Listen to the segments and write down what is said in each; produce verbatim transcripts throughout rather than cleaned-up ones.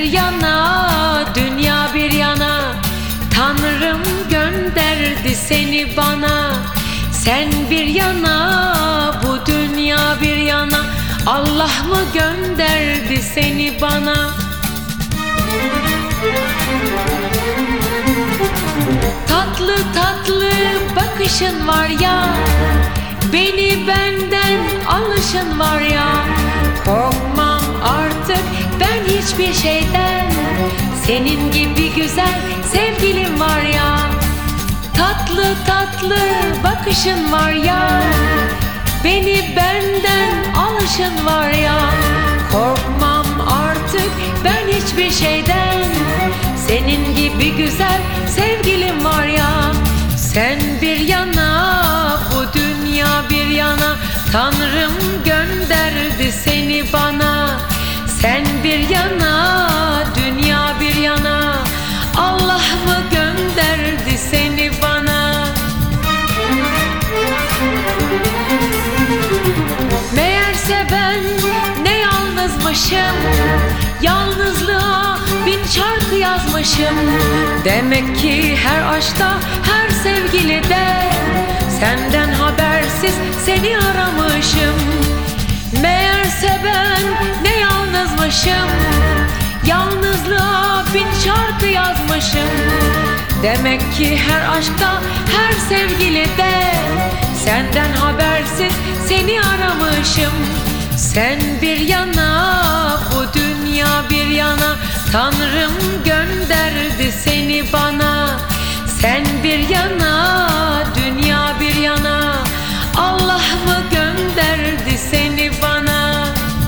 yana, dünya bir yana, Tanrım gönderdi seni bana. Sen bir yana, bu dünya bir yana, Allah mı gönderdi seni bana? Tatlı tatlı bakışın var ya, beni benden alışın var ya. Korkmam artık ben hiçbir şeyden, senin gibi güzel sevgilim var ya. Tatlı tatlı bakışın var ya, beni benden alışın var ya. Korkmam artık ben hiçbir şeyden, senin gibi güzel sevgilim var ya. Sen bir yana, bu dünya bir yana, Tanrım gönderdi seni bana. Sen bir yana, dünya bir yana, Allah mı gönderdi seni bana? Meğerse ben ne yalnızmışım, yalnızlığa bin şarkı yazmışım. Demek ki her aşkta, her sevgilide, senden habersiz seni aramışım. Meğerse ben ne yalnızmışım, yalnızlığa bin şarkı yazmışım. Demek ki her aşkta, her sevgilide, senden habersiz seni aramışım. Sen bir yana, bu dünya bir yana, Tanrım gönderdi seni bana. Sen bir yana, dünya bir yana, Allah mı gönderdi seni bana?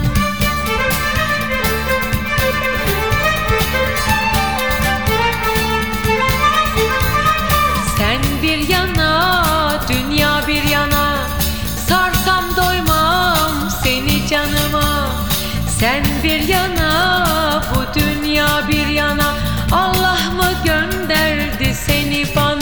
Sen bir yana, dünya bir yana, sarsam doymam seni canıma. Sen bir yana, bu dünya bir yana, Allah mı gönderdi seni bana?